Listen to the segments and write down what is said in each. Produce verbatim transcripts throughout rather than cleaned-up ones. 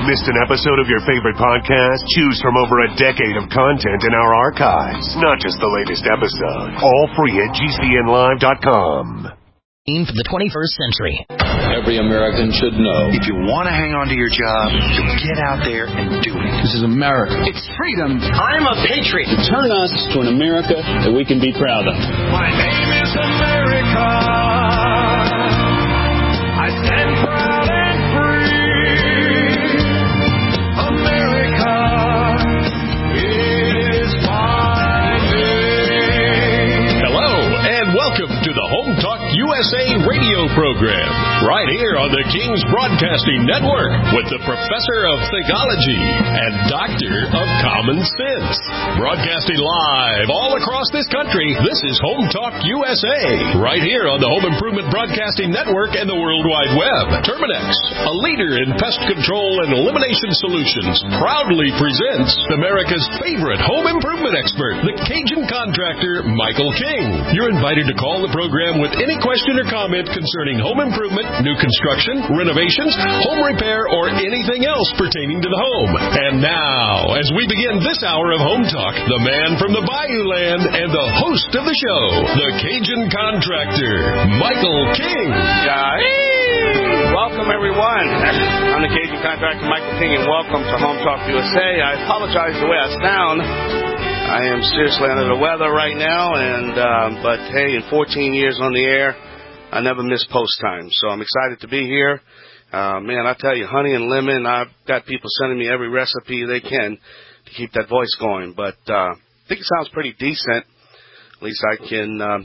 Missed an episode of your favorite podcast? Choose from over a decade of content in our archives. Not just the latest episode. All free at G C N live dot com. For the twenty-first century. Every American should know. If you want to hang on to your job, you get out there and do it. This is America. It's freedom. I'm a patriot. To turn us to an America that we can be proud of. My name is America. I stand proud and free. America is my name. Hello, and welcome to the Home Talk U S A radio program, right here on the King's Broadcasting Network, with the Professor of Theology and Doctor of Common Sense. Broadcasting live all across this country, this is Home Talk U S A, right here on the Home Improvement Broadcasting Network and the World Wide Web. Terminex, a leader in pest control and elimination solutions, proudly presents America's favorite home improvement expert, the Cajun contractor, Michael King. You're invited to call the program with any question or comment concerning home improvement, new construction, renovations, home repair, or anything else pertaining to the home. And now, as we begin this hour of Home Talk, the man from the Bayou Land and the host of the show, the Cajun contractor, Michael King. Yeah. Welcome, everyone. I'm the Cajun contractor, Michael King, and welcome to Home Talk U S A. I apologize the way I sound. I am seriously under the weather right now, and um, but hey, in fourteen years on the air, I never miss post time, so I'm excited to be here. Uh, man, I tell you, honey and lemon, I've got people sending me every recipe they can to keep that voice going, but uh, I think it sounds pretty decent. At least I can um,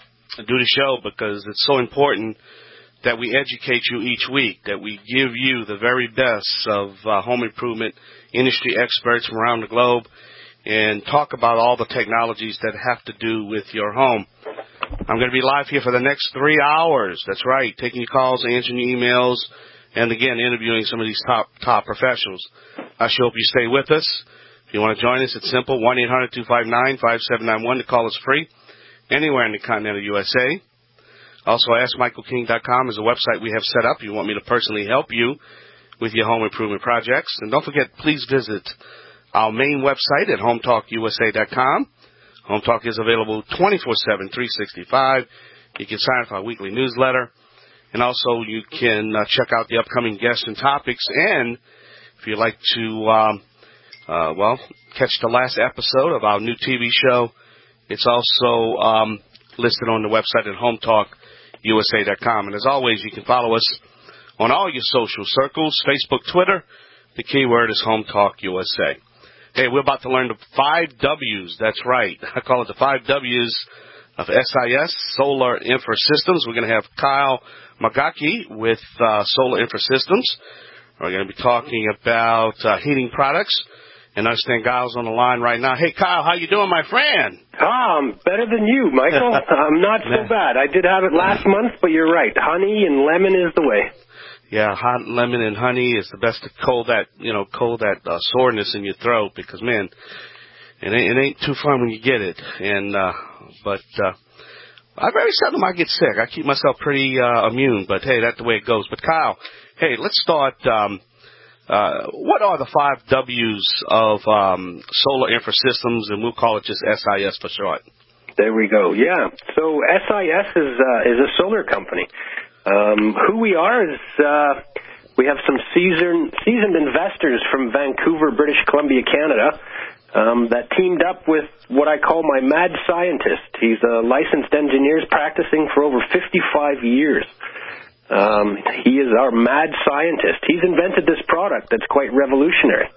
do the show, because it's so important that we educate you each week, that we give you the very best of uh, home improvement industry experts from around the globe, and talk about all the technologies that have to do with your home. I'm going to be live here for the next three hours. That's right, taking your calls, answering your emails, and again, interviewing some of these top top professionals. I sure hope you stay with us. If you want to join us, it's simple, one eight hundred two five nine five seven nine one. The call is free anywhere in the continental U S A. Also, ask michael king dot com is a website we have set up if you want me to personally help you with your home improvement projects. And don't forget, please visit our main website at home talk U S A dot com. Home Talk is available twenty-four seven, three sixty-five. You can sign up for our weekly newsletter. And also you can uh, check out the upcoming guests and topics. And if you'd like to, um, uh, well, catch the last episode of our new T V show, it's also um, listed on the website at home talk U S A dot com. And as always, you can follow us on all your social circles, Facebook, Twitter. The keyword is Home Talk U S A. Hey, we're about to learn the five W's. That's right. I call it the five W's of S I S, Solar Infra Systems. We're going to have Kyle Magaki with uh, Solar Infra Systems. We're going to be talking about uh, heating products. And I understand Kyle's on the line right now. Hey, Kyle, how you doing, my friend? Ah, I'm better than you, Michael. I'm not so bad. I did have it last month, but you're right. Honey and lemon is the way. Yeah, hot lemon and honey is the best to cold that, you know, cold that uh, soreness in your throat, because, man, it ain't, it ain't too fun when you get it. And, uh, but, uh, I very seldom I get sick. I keep myself pretty, uh, immune, but hey, that's the way it goes. But Kyle, hey, let's start, um, uh, what are the five W's of, um, Solar Infra Systems, and we'll call it just S I S for short. There we go. Yeah. So S I S is, uh, is a solar company. Um, who we are is uh, we have some seasoned, seasoned investors from Vancouver, British Columbia, Canada, um, that teamed up with what I call my mad scientist. He's a licensed engineer practicing for over fifty-five years. Um, he is our mad scientist. He's invented this product that's quite revolutionary.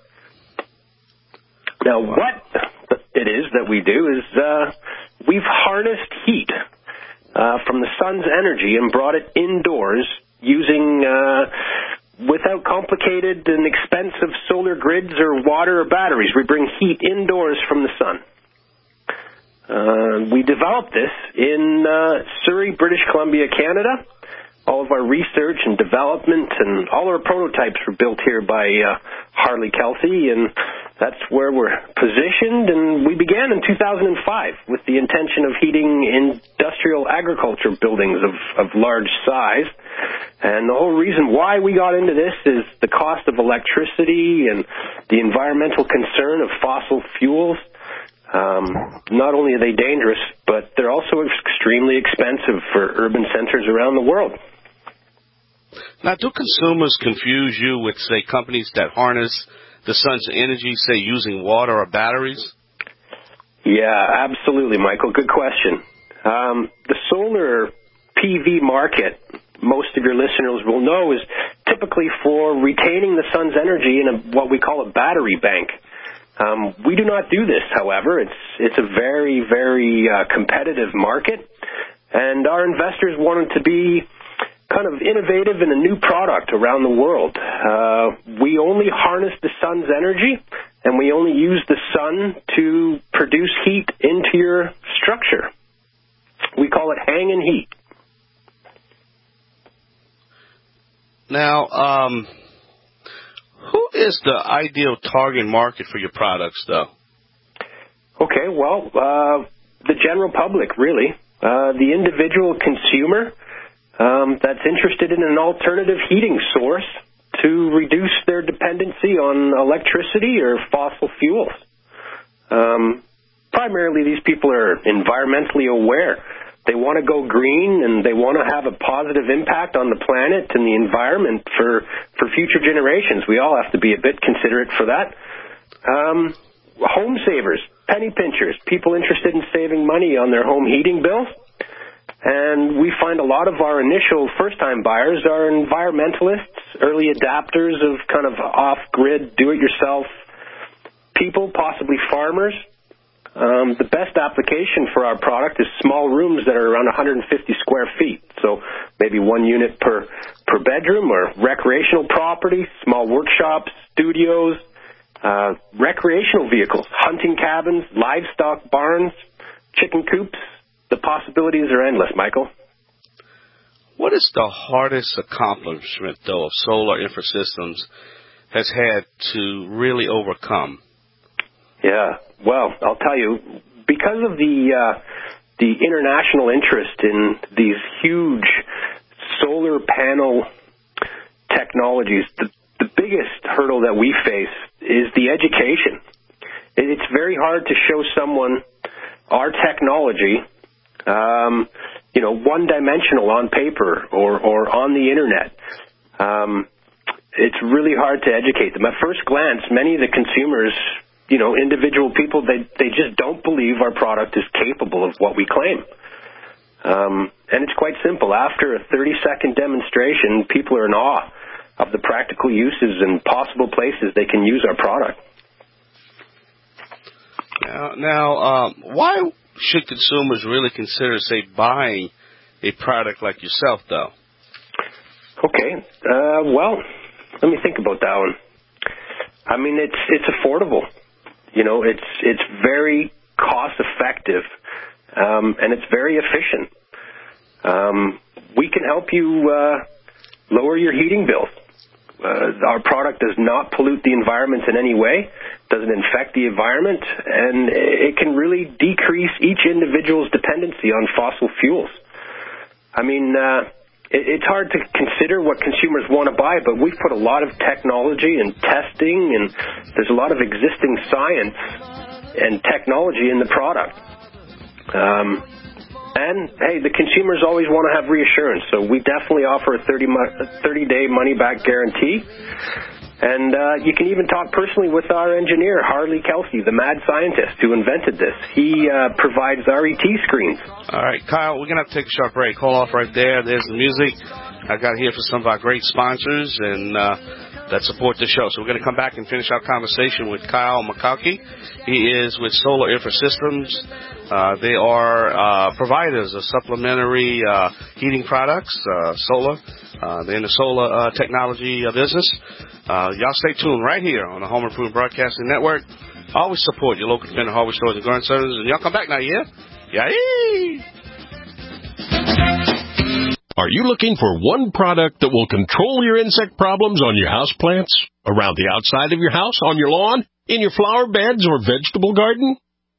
Now, what it is that we do is uh, we've harnessed heat Uh, from the sun's energy and brought it indoors using, uh, without complicated and expensive solar grids or water or batteries. We bring heat indoors from the sun. Uh, we developed this in uh, Surrey, British Columbia, Canada. All of our research and development and all our prototypes were built here by uh, Harley Kelsey. And That's where we're positioned, and we began in two thousand five with the intention of heating industrial agriculture buildings of, of large size. And the whole reason why we got into this is the cost of electricity and the environmental concern of fossil fuels. Um, not only are they dangerous, but they're also extremely expensive for urban centers around the world. Now, do consumers confuse you with, say, companies that harness the sun's energy, say, using water or batteries? Yeah, absolutely, Michael. Good question. Um, the solar P V market, most of your listeners will know, is typically for retaining the sun's energy in a, what we call a battery bank. Um, we do not do this, however. It's it's a very, very uh, competitive market, and our investors wanted to be kind of innovative in a new product around the world. Uh, we only harness the sun's energy, and we only use the sun to produce heat into your structure. We call it hang and heat. Now, um, who is the ideal target market for your products, though? Okay, well, uh, the general public, really. Uh, the individual consumer Um, that's interested in an alternative heating source to reduce their dependency on electricity or fossil fuels. Um, primarily, these people are environmentally aware. They want to go green, and they want to have a positive impact on the planet and the environment for, for future generations. We all have to be a bit considerate for that. Um, home savers, penny pinchers, people interested in saving money on their home heating bills. And we find a lot of our initial first-time buyers are environmentalists, early adapters of kind of off-grid, do-it-yourself people, possibly farmers. Um, the best application for our product is small rooms that are around one hundred fifty square feet, so maybe one unit per, per bedroom, or recreational property, small workshops, studios, uh, recreational vehicles, hunting cabins, livestock barns, chicken coops. The possibilities are endless, Michael. What is the hardest accomplishment, though, of Solar Infrasystems has had to really overcome? Yeah, well, I'll tell you, because of the uh, the international interest in these huge solar panel technologies, the, the biggest hurdle that we face is the education. It's very hard to show someone our technology Um, you know, one-dimensional on paper or, or on the Internet. Um, it's really hard to educate them. At first glance, many of the consumers, you know, individual people, they, they just don't believe our product is capable of what we claim. Um, and it's quite simple. After a thirty-second demonstration, people are in awe of the practical uses and possible places they can use our product. Now, now um, why should consumers really consider, say, buying a product like yourself, though? Okay. Uh, well, let me think about that one. I mean, it's it's affordable. You know, it's it's very cost effective, um, and it's very efficient. Um, we can help you uh, lower your heating bills. Uh, our product does not pollute the environment in any way, doesn't infect the environment, and it can really decrease each individual's dependency on fossil fuels. I mean, uh, it, it's hard to consider what consumers want to buy, but we've put a lot of technology and testing, and there's a lot of existing science and technology in the product. Um, And, hey, the consumers always want to have reassurance, so we definitely offer a thirty-day money-back guarantee. And uh, you can even talk personally with our engineer, Harley Kelsey, the mad scientist who invented this. He uh, provides R E T screens. All right, Kyle, we're going to have to take a short break. Hold off right there. There's the music. I got here for some of our great sponsors and uh, that support the show. So we're going to come back and finish our conversation with Kyle Makowski. He is with Solar Infrasystems. Uh, they are uh, providers of supplementary uh, heating products, uh, solar. Uh, they're in the solar uh, technology uh, business. Uh, y'all stay tuned right here on the Home Improvement Broadcasting Network. Always support your local independent hardware stores and garden centers. And y'all come back now, yeah? Yay! Are you looking for one product that will control your insect problems on your houseplants, around the outside of your house, on your lawn, in your flower beds or vegetable garden?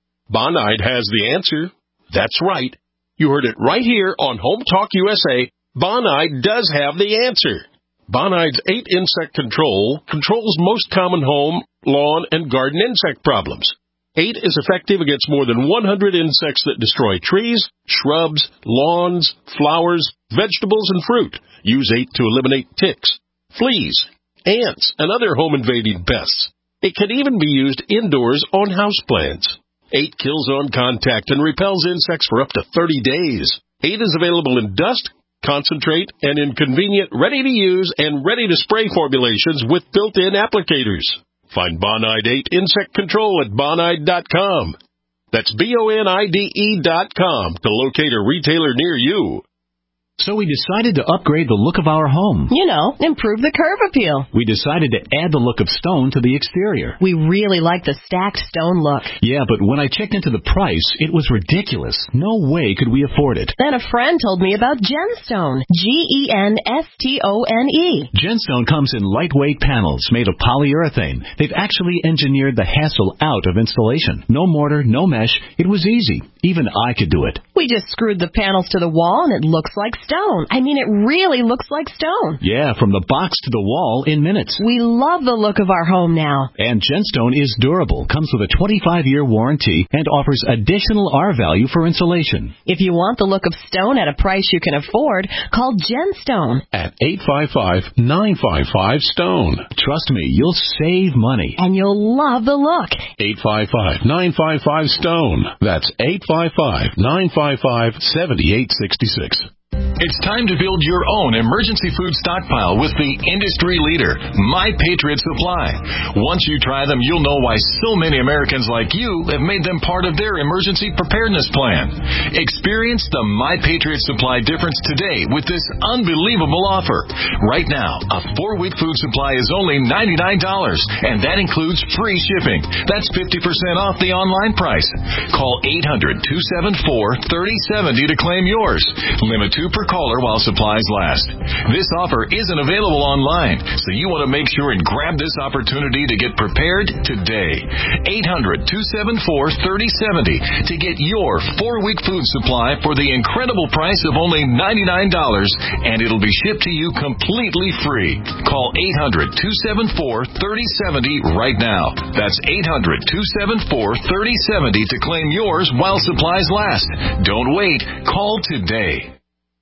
Bonide has the answer. That's right. You heard it right here on Home Talk U S A. Bonide does have the answer. Bonide's eight Insect Control controls most common home, lawn, and garden insect problems. eight is effective against more than one hundred insects that destroy trees, shrubs, lawns, flowers, vegetables, and fruit. Use eight to eliminate ticks, fleas, ants, and other home-invading pests. It can even be used indoors on houseplants. eight kills on contact and repels insects for up to thirty days. eight is available in dust, concentrate, and in convenient, ready-to-use and ready-to-spray formulations with built-in applicators. Find Bonide eight Insect Control at bonide dot com. That's B O N I D E dot com to locate a retailer near you. So we decided to upgrade the look of our home. You know, improve the curb appeal. We decided to add the look of stone to the exterior. We really like the stacked stone look. Yeah, but when I checked into the price, it was ridiculous. No way could we afford it. Then a friend told me about Genstone. G E N S T O N E. Genstone comes in lightweight panels made of polyurethane. They've actually engineered the hassle out of installation. No mortar, no mesh. It was easy. Even I could do it. We just screwed the panels to the wall and it looks like stone. I mean, it really looks like stone. Yeah, from the box to the wall in minutes. We love the look of our home now. And Genstone is durable, comes with a twenty-five year warranty, and offers additional R value for insulation. If you want the look of stone at a price you can afford, call Genstone at eight five five, nine five five, STONE. Trust me, you'll save money. And you'll love the look. eight five five, nine five five, STONE. That's eight five five, nine five five, seven eight six six. It's time to build your own emergency food stockpile with the industry leader, My Patriot Supply. Once you try them, you'll know why so many Americans like you have made them part of their emergency preparedness plan. Experience the My Patriot Supply difference today with this unbelievable offer. Right now, a four-week food supply is only ninety-nine dollars, and that includes free shipping. That's fifty percent off the online price. Call eight hundred, two seven four, three oh seven oh to claim yours. Limit two per caller while supplies last. This offer isn't available online, so you want to make sure and grab this opportunity to get prepared today. eight hundred, two seven four, three oh seven oh to get your four-week food supply for the incredible price of only ninety-nine dollars, and it'll be shipped to you completely free. Call eight hundred, two seven four, three oh seven oh right now. That's eight hundred, two seven four, three oh seven oh to claim yours while supplies last. Don't wait. Call today.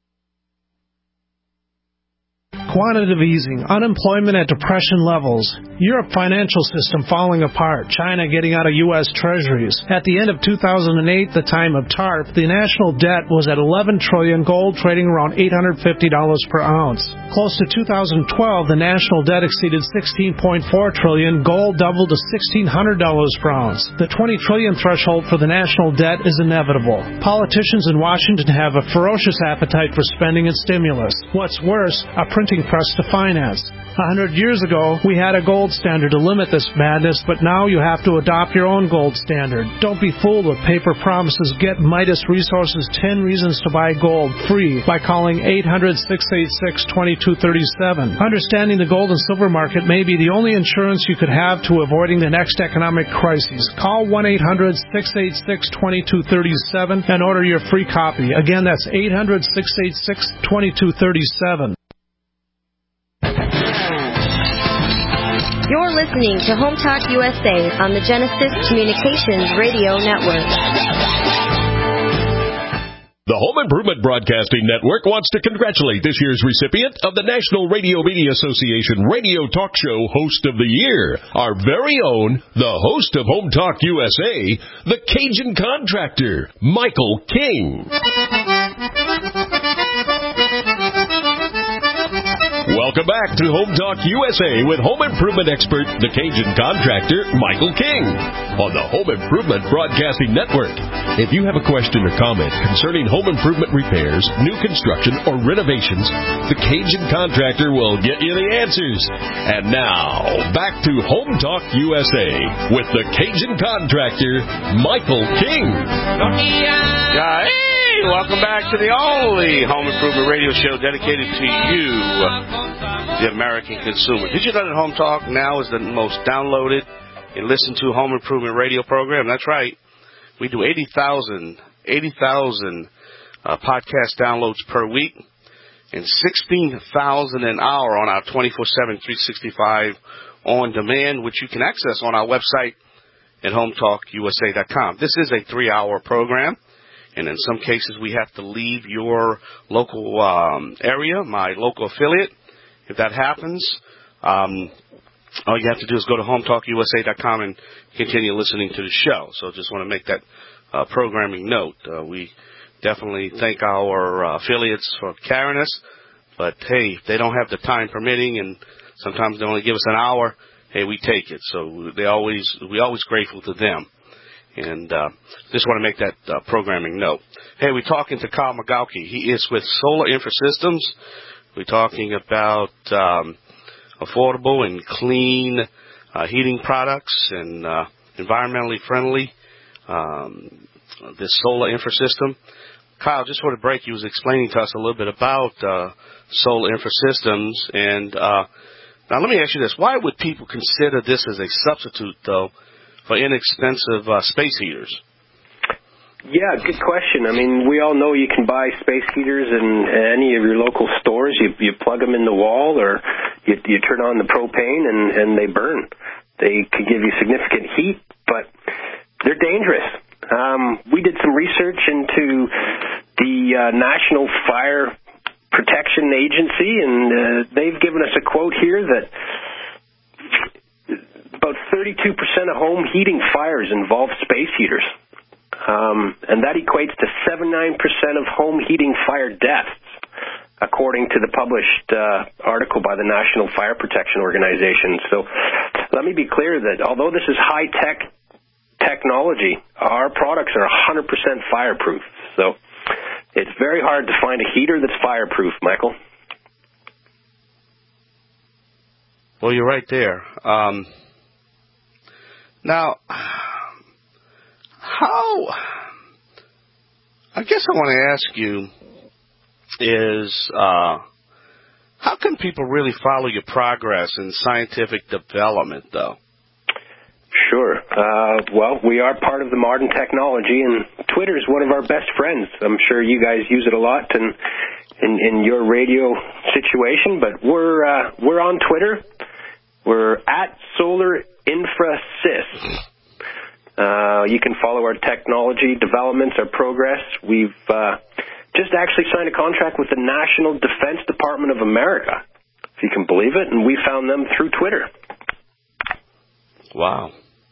Quantitative easing, unemployment at depression levels, Europe financial system falling apart, China getting out of U S treasuries. At the end of two thousand eight, the time of TARP, the national debt was at eleven trillion dollars, gold trading around eight hundred fifty dollars per ounce. Close to two thousand twelve, the national debt exceeded sixteen point four trillion dollars, gold doubled to sixteen hundred dollars per ounce. The twenty trillion dollars threshold for the national debt is inevitable. Politicians in Washington have a ferocious appetite for spending and stimulus. What's worse, a printing press to finance. A hundred years ago, we had a gold standard to limit this madness, but now you have to adopt your own gold standard. Don't be fooled with paper promises. Get Midas Resources ten Reasons to Buy Gold free by calling eight hundred, six eight six, two two three seven. Understanding the gold and silver market may be the only insurance you could have to avoiding the next economic crisis. Call one eight hundred, six eight six, two two three seven and order your free copy. Again, that's eight hundred, six eight six, two two three seven. You're listening to Home Talk U S A on the Genesis Communications Radio Network. The Home Improvement Broadcasting Network wants to congratulate this year's recipient of the National Radio Media Association Radio Talk Show Host of the Year, our very own, the host of Home Talk U S A, the Cajun Contractor, Michael King. Welcome back to Home Talk U S A with home improvement expert, the Cajun Contractor, Michael King, on the Home Improvement Broadcasting Network. If you have a question or comment concerning home improvement repairs, new construction, or renovations, the Cajun Contractor will get you the answers. And now, back to Home Talk U S A with the Cajun Contractor, Michael King. Hey! Welcome back to the only home improvement radio show dedicated to you, the American consumer. Did you know that Home Talk now is the most downloaded and listened to home improvement radio program? That's right. We do eighty thousand, eighty thousand uh, podcast downloads per week and sixteen thousand an hour on our twenty-four seven, three sixty-five on demand, which you can access on our website at home talk u s a dot com. This is a three-hour program. And in some cases, we have to leave your local um, area, my local affiliate. If that happens, um, all you have to do is go to home talk u s a dot com and continue listening to the show. So just want to make that uh, programming note. Uh, we definitely thank our uh, affiliates for carrying us. But, hey, if they don't have the time permitting and sometimes they only give us an hour, hey, we take it. So they always we always grateful to them. And uh, just want to make that uh, programming note. Hey, we're talking to Kyle McGauke. He is with Solar Infra Systems. We're talking about um, affordable and clean uh, heating products and uh, environmentally friendly, um, this Solar Infra System. Kyle, just for the break, he was explaining to us a little bit about uh, Solar Infra Systems. And uh, now let me ask you this. Why would people consider this as a substitute, though, for inexpensive uh, space heaters? Yeah, good question. I mean, we all know you can buy space heaters in any of your local stores. You you plug them in the wall, or you, you turn on the propane, and, and they burn. They can give you significant heat, but they're dangerous. Um, we did some research into the uh, National Fire Protection Agency, and uh, they've given us a quote here that about thirty-two percent of home heating fires involve space heaters. Um, and that equates to seventy-nine percent of home heating fire deaths, according to the published uh, article by the National Fire Protection Organization. So let me be clear that although this is high-tech technology, our products are one hundred percent fireproof. So it's very hard to find a heater that's fireproof, Michael. Well, you're right there. Um, now, how, I guess I want to ask you is, uh, how can people really follow your progress in scientific development, though? Sure. Uh, well, we are part of the modern technology, and Twitter is one of our best friends. I'm sure you guys use it a lot in in, in your radio situation, but we're uh, we're on Twitter. We're at Solar Infra Sys. Uh, you can follow our technology developments, our progress. We've uh, just actually signed a contract with the National Defense Department of America, if you can believe it, and we found them through Twitter. Wow.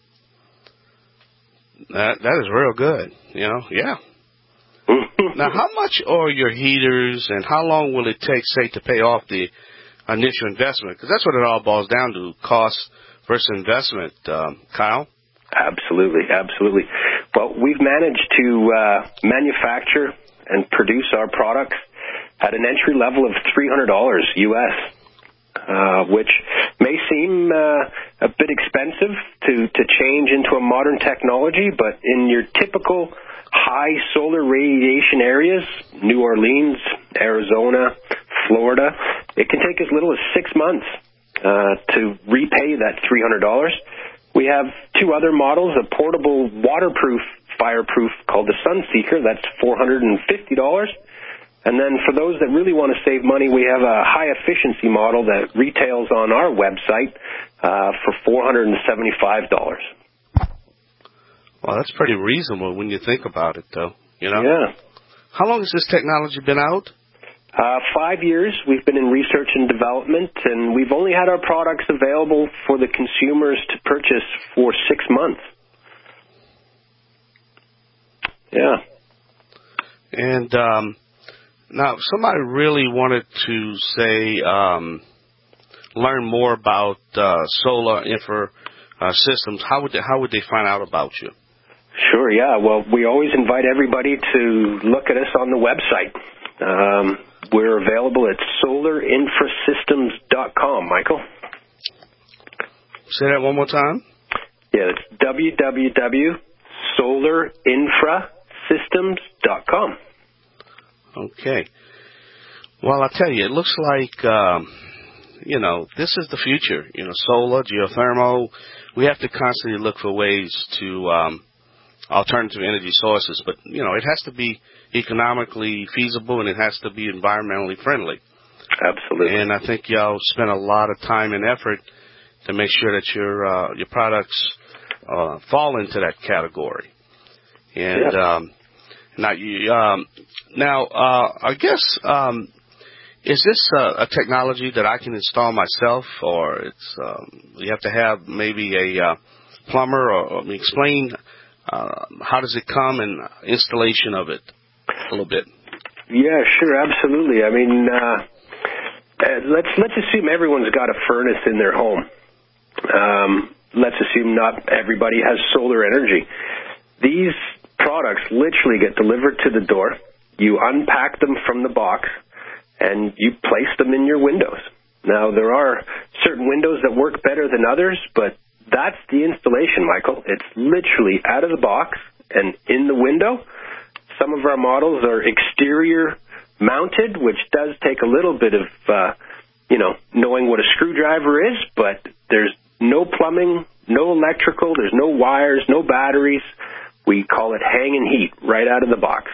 That that is real good, you know, yeah. Now, how much are your heaters, and how long will it take, say, to pay off the initial investment? Because that's what it all boils down to, cost versus investment, um, Kyle. Absolutely, absolutely. Well, we've managed to uh, manufacture and produce our products at an entry level of three hundred dollars U S, uh, which may seem uh, a bit expensive to, to change into a modern technology, but in your typical high solar radiation areas, New Orleans, Arizona, Florida, it can take as little as six months uh, to repay that three hundred dollars. We have two other models, a portable waterproof fireproof called the Sunseeker, that's four hundred fifty dollars. And then for those that really want to save money, we have a high-efficiency model that retails on our website uh, for four hundred seventy-five dollars. Well, that's pretty reasonable when you think about it, though. You know? Yeah. How long has this technology been out? Uh, five years. We've been in research and development, and we've only had our products available for the consumers to purchase for six months. Yeah. And um, now, if somebody really wanted to, say, um, learn more about uh, solar infra uh, systems, how would they, how would they find out about you? Sure, yeah. Well, we always invite everybody to look at us on the website. Um, we're available at solar infra systems dot com, Michael. Say that one more time. Yeah, it's w w w dot solar infra systems dot com. Okay. Well, I'll tell you, it looks like, um, you know, this is the future. You know, solar, geothermal. We have to constantly look for ways to um, alternative energy sources. But, you know, it has to be economically feasible and it has to be environmentally friendly. Absolutely. And I think y'all spend a lot of time and effort to make sure that your uh, your products uh, fall into that category. And yeah. um, now, you, um, now uh, I guess, um, is this a, a technology that I can install myself, or it's um, you have to have maybe a uh, plumber, or, or explain uh, how does it come and installation of it a little bit? Yeah, sure, absolutely. I mean, uh, let's let's assume everyone's got a furnace in their home. Um, let's assume not everybody has solar energy. These products literally get delivered to the door. You unpack them from the box, and you place them in your windows. Now, there are certain windows that work better than others, but that's the installation, Michael. It's literally out of the box and in the window. Some of our models are exterior mounted, which does take a little bit of, uh, you know, knowing what a screwdriver is, but there's no plumbing, no electrical, there's no wires, no batteries. We call it hang and heat right out of the box.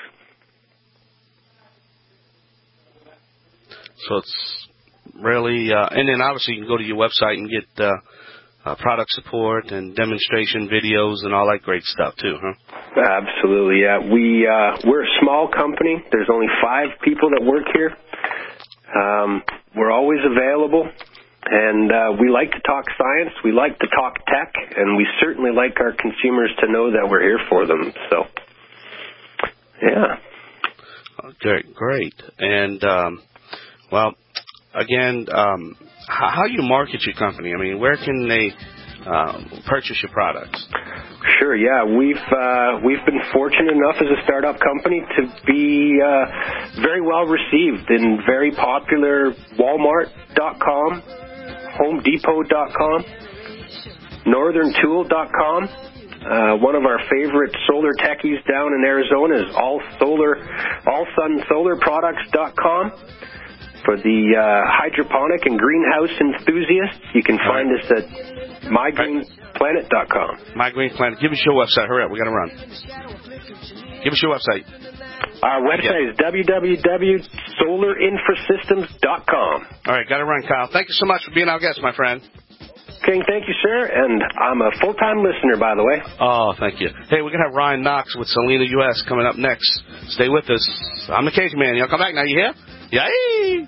So it's really, uh, and then obviously you can go to your website and get uh, uh, product support and demonstration videos and all that great stuff too, huh? Absolutely, yeah. We, uh, we're a small company. There's only five people that work here. Um, we're always available, and uh, we like to talk science. We like to talk tech, and we certainly like our consumers to know that we're here for them. So, yeah. Okay, great. And, um, well, again, um, how, how do you market your company? I mean, where can they um, purchase your products? Sure, yeah. We've uh, we've been fortunate enough as a startup company to be uh, very well received in very popular Walmart dot com, Home Depot dot com, Northern Tool dot com. Uh, one of our favorite solar techies down in Arizona is all solar, all sun solar products dot com. For the uh, hydroponic and greenhouse enthusiasts, you can find right. us at my green planet dot com. My Green Planet. Give us your website. Hurry up. We got to run. Give us your website. Our website is w w w dot solar infrasystems dot com. All right. Got to run, Kyle. Thank you so much for being our guest, my friend. King, thank you, sir. And I'm a full-time listener, by the way. Oh, thank you. Hey, we're going to have Ryan Knox with Salina U S coming up next. Stay with us. I'm the Cajun Man. Y'all come back now. You hear? Yay!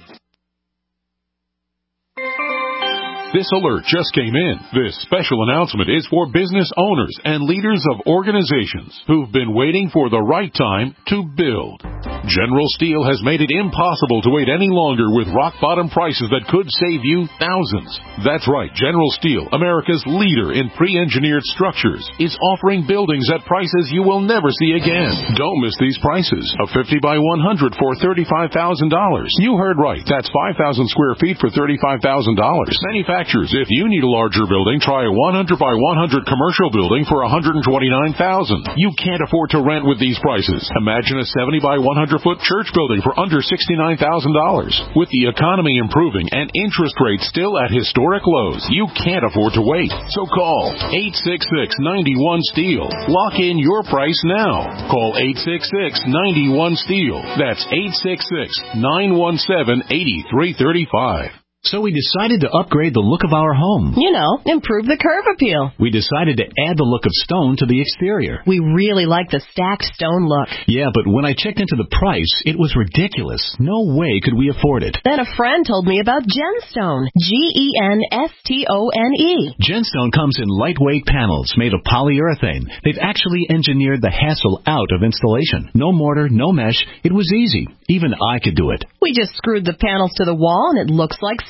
This alert just came in. This special announcement is for business owners and leaders of organizations who've been waiting for the right time to build. General Steel has made it impossible to wait any longer with rock-bottom prices that could save you thousands. That's right. General Steel, America's leader in pre-engineered structures, is offering buildings at prices you will never see again. Don't miss these prices. A fifty by one hundred for thirty-five thousand dollars. You heard right. That's five thousand square feet for thirty-five thousand dollars. Manufacturers, if you need a larger building, try a one hundred by one hundred commercial building for one hundred twenty-nine thousand dollars. You can't afford to rent with these prices. Imagine a seventy by one hundred foot church building for under sixty-nine thousand dollars. With the economy improving and interest rates still at historic lows, you can't afford to wait. So call eight six six, nine one, STEEL. Lock in your price now. Call eight six six, nine one, STEEL. That's eight six six, nine one seven, eight three three five. So we decided to upgrade the look of our home. You know, improve the curb appeal. We decided to add the look of stone to the exterior. We really like the stacked stone look. Yeah, but when I checked into the price, it was ridiculous. No way could we afford it. Then a friend told me about Genstone. G E N S T O N E. Genstone comes in lightweight panels made of polyurethane. They've actually engineered the hassle out of installation. No mortar, no mesh. It was easy. Even I could do it. We just screwed the panels to the wall and it looks like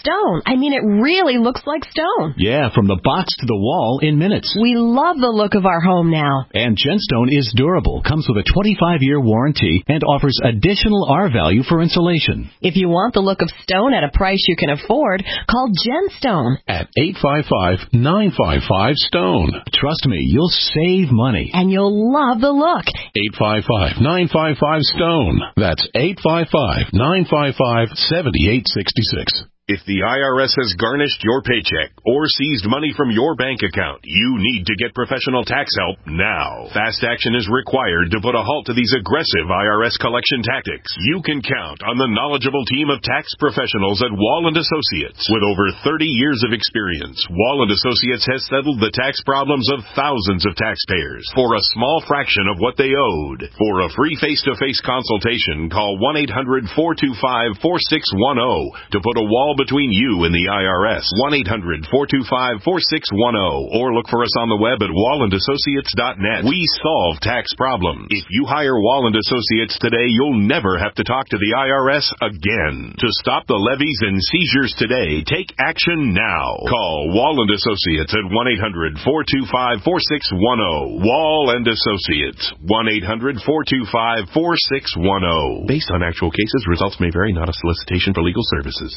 stone. I mean, it really looks like stone. Yeah, from the box to the wall in minutes. We love the look of our home now. And Gemstone is durable, comes with a twenty-five year warranty, and offers additional R value for insulation. If you want the look of stone at a price you can afford, call Gemstone at eight five five, nine five five, STONE. Trust me, you'll save money. And you'll love the look. eight five five, nine five five, STONE. That's eight five five, nine five five, seven eight six six. If the I R S has garnished your paycheck or seized money from your bank account, you need to get professional tax help now. Fast action is required to put a halt to these aggressive I R S collection tactics. You can count on the knowledgeable team of tax professionals at Wall and Associates. With over thirty years of experience, Wall and Associates has settled the tax problems of thousands of taxpayers for a small fraction of what they owed. For a free face-to-face consultation, call one eight hundred, four two five, four six one zero to put a wall between you and the I R S. one eight hundred, four two five, four six one zero or look for us on the web at wall and associates dot net. We solve tax problems. If you hire Wall and Associates today, you'll never have to talk to the I R S again. To stop the levies and seizures today, take action now. Call Wall and Associates at one eight hundred, four two five, four six one zero. Wall and Associates, one eight hundred, four two five, four six one zero. Based on actual cases, results may vary, not a solicitation for legal services.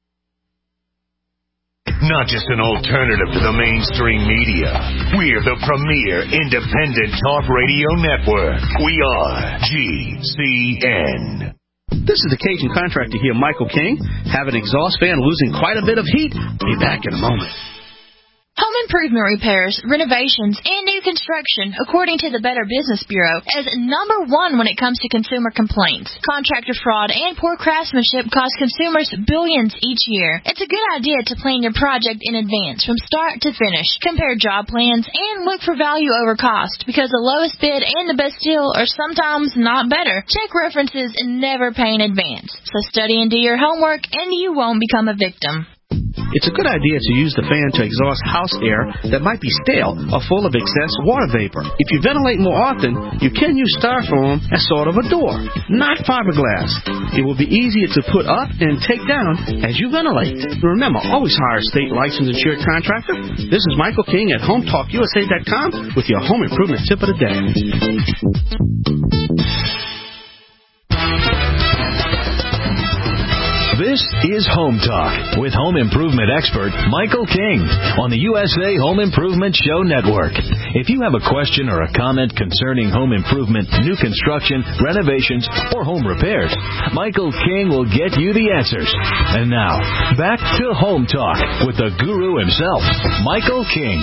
Not just an alternative to the mainstream media. We're the premier independent talk radio network. We are G C N. This is the Cajun contractor here, Michael King. Have an exhaust fan losing quite a bit of heat? Be back in a moment. Home improvement repairs, renovations, and new construction, according to the Better Business Bureau, is number one when it comes to consumer complaints. Contractor fraud and poor craftsmanship cost consumers billions each year. It's a good idea to plan your project in advance from start to finish. Compare job plans and look for value over cost, because the lowest bid and the best deal are sometimes not better. Check references and never pay in advance. So study and do your homework, and you won't become a victim. It's a good idea to use the fan to exhaust house air that might be stale or full of excess water vapor. If you ventilate more often, you can use styrofoam as sort of a door, not fiberglass. It will be easier to put up and take down as you ventilate. Remember, always hire a state licensed insured contractor. This is Michael King at home talk U S A dot com with your home improvement tip of the day. This is Home Talk with home improvement expert Michael King on the U S A Home Improvement Show Network. If you have a question or a comment concerning home improvement, new construction, renovations, or home repairs, Michael King will get you the answers. And now, back to Home Talk with the guru himself, Michael King.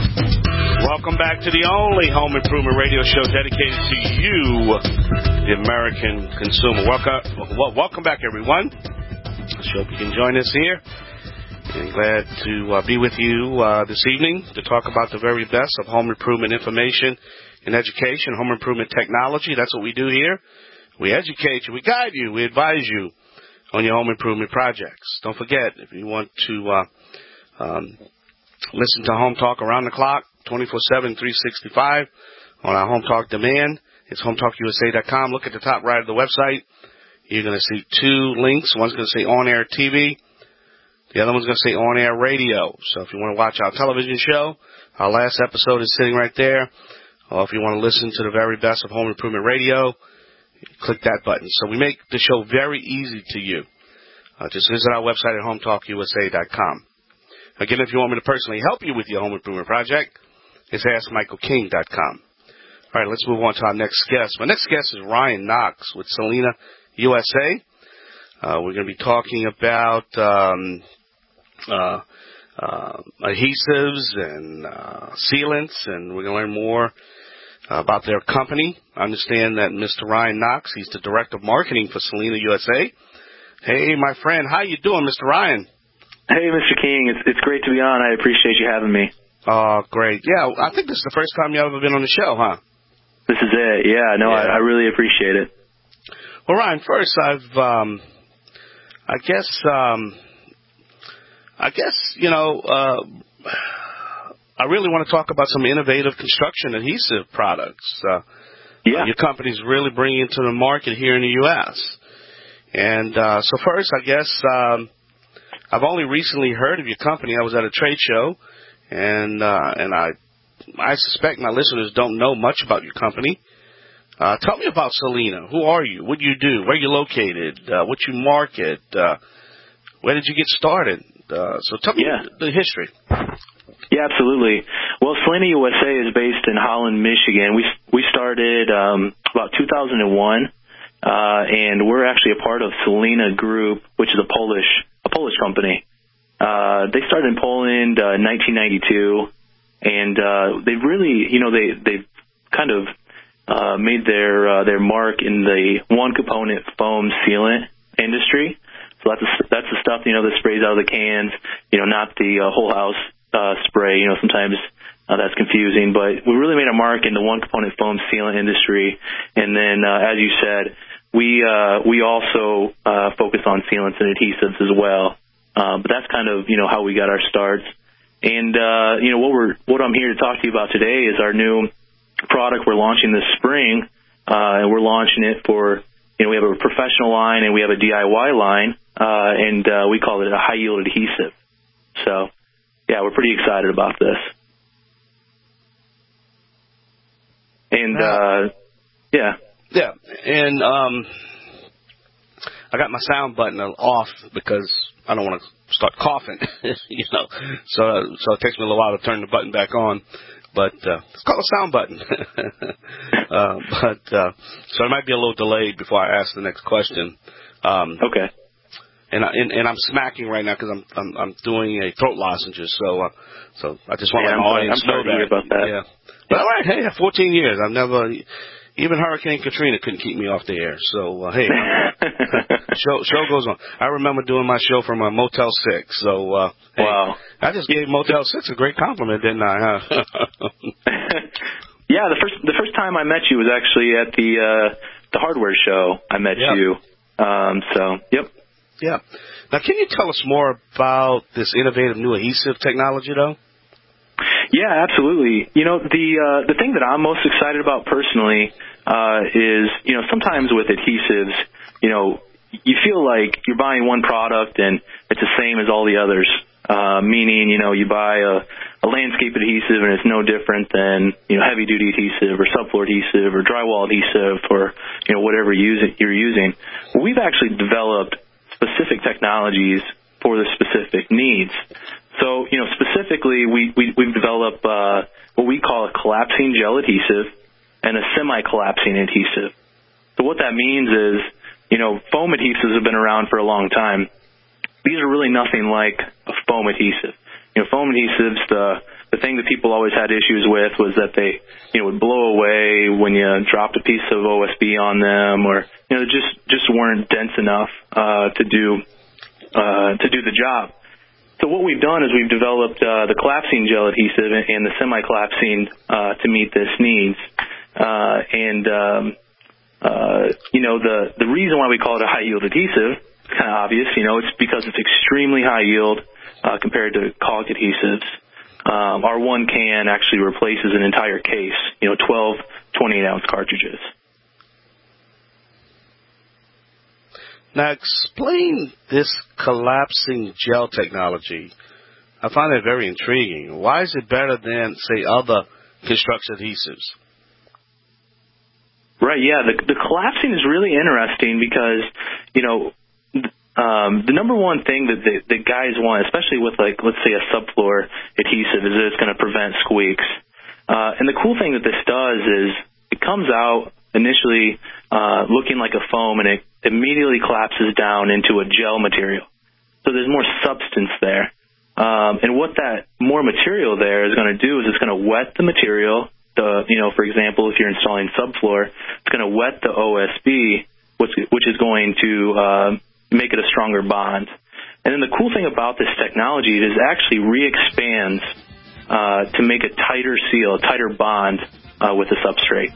Welcome back to the only home improvement radio show dedicated to you, the American consumer. Welcome, welcome back, everyone. I hope you can join us here. And glad to uh, be with you uh, this evening to talk about the very best of home improvement information and education, home improvement technology. That's what we do here. We educate you, we guide you, we advise you on your home improvement projects. Don't forget, if you want to uh, um, listen to Home Talk around the clock, twenty-four seven, three sixty-five on our Home Talk demand, it's home talk U S A dot com. Look at the top right of the website. You're going to see two links. One's going to say on-air T V. The other one's going to say on-air radio. So if you want to watch our television show, our last episode is sitting right there. Or if you want to listen to the very best of home improvement radio, click that button. So we make the show very easy to you. Uh, just visit our website at home talk U S A dot com. Again, if you want me to personally help you with your home improvement project, it's ask michael king dot com. All right, let's move on to our next guest. My next guest is Ryan Knox with Selena U S A. Uh, we're going to be talking about um, uh, uh, adhesives and uh, sealants, and we're going to learn more uh, about their company. I understand that Mister Ryan Knox, he's the Director of Marketing for Selena U S A. Hey, my friend, how you doing, Mister Ryan? Hey, Mister King, it's, it's great to be on. I appreciate you having me. Oh, great. Yeah, I think this is the first time you've ever been on the show, huh? This is it. Yeah, no, yeah. I, I really appreciate it. Well, Ryan, first, I've, um, I guess, um, I guess, you know, uh, I really want to talk about some innovative construction adhesive products. Uh, yeah. Uh, your company's really bringing into the market here in the U S And uh, so first, I guess, um, I've only recently heard of your company. I was at a trade show, and uh, and I I suspect my listeners don't know much about your company. Uh, tell me about Selena. Who are you? What do you do? Where are you located? Uh, what you market? Uh, where did you get started? Uh, so tell me yeah. the history. Yeah, absolutely. Well, Selena U S A is based in Holland, Michigan. We we started um, about two thousand one, uh, and we're actually a part of Selena Group, which is a Polish a Polish company. Uh, they started in Poland uh, in nineteen ninety-two, and uh, they've really, you know, they they've kind of uh, made their uh, their mark in the one component foam sealant industry. So that's the, that's the stuff, you know, that sprays out of the cans, you know, not the uh, whole house uh, spray. You know, sometimes uh, that's confusing, but we really made a mark in the one component foam sealant industry. And then, uh, as you said, we uh, we also uh, focus on sealants and adhesives as well. Uh, but that's kind of, you know, how we got our starts. And uh, you know, what we're what I'm here to talk to you about today is our new product we're launching this spring, uh, and we're launching it for, you know, we have a professional line and we have a D I Y line, uh, and uh, we call it a high yield adhesive. So, yeah, we're pretty excited about this. And uh, yeah, yeah, and um, I got my sound button off because I don't want to start coughing, you know. So, so it takes me a little while to turn the button back on. But uh, it's called a sound button. uh, but uh, so it might be a little delayed before I ask the next question. Um, okay. And, I, and and I'm smacking right now because I'm, I'm I'm doing a throat lozenges. So uh, so I just want to yeah, let my I'm audience sorry, know I'm that. About that. Yeah. But all right, hey, fourteen years. I've never. Even Hurricane Katrina couldn't keep me off the air. So, uh, hey, show show goes on. I remember doing my show from uh, Motel six. So, uh, hey, wow. I just gave Motel six a great compliment, didn't I? Huh? Yeah, the first the first time I met you was actually at the uh, the hardware show. I met yep. you. Um, so, yep. Yeah. Now, can you tell us more about this innovative new adhesive technology, though? Yeah, absolutely. You know, the uh, the thing that I'm most excited about personally uh, is, you know, sometimes with adhesives, you know, you feel like you're buying one product and it's the same as all the others, uh, meaning, you know, you buy a, a landscape adhesive and it's no different than, you know, heavy-duty adhesive or subfloor adhesive or drywall adhesive or, you know, whatever you're using. Well, we've actually developed specific technologies for the specific needs. So, you know, specifically, we, we, we've developed uh, what we call a collapsing gel adhesive and a semi-collapsing adhesive. So what that means is, you know, foam adhesives have been around for a long time. These are really nothing like a foam adhesive. You know, foam adhesives, the the thing that people always had issues with was that they, you know, would blow away when you dropped a piece of O S B on them, or, you know, just just weren't dense enough uh, to do uh, to do the job. So what we've done is we've developed uh, the collapsing gel adhesive and the semi-collapsing uh, to meet this needs. Uh, and, um, uh, you know, the, the reason why we call it a high-yield adhesive is kind of obvious. You know, it's because it's extremely high yield uh, compared to caulk adhesives. Um, our one can actually replaces an entire case, you know, twelve twenty-eight ounce cartridges. Now, explain this collapsing gel technology. I find it very intriguing. Why is it better than, say, other construction adhesives? Right, yeah. The, the collapsing is really interesting because, you know, um, the number one thing that the, the guys want, especially with, like, let's say a subfloor adhesive, is that it's going to prevent squeaks. Uh, and the cool thing that this does is it comes out initially uh, looking like a foam, and it immediately collapses down into a gel material. So there's more substance there. Um, and what that more material there is going to do is it's going to wet the material. The, you know, for example, if you're installing subfloor, it's going to wet the O S B, which, which is going to uh, make it a stronger bond. And then the cool thing about this technology is it actually re-expands uh, to make a tighter seal, a tighter bond uh, with the substrate.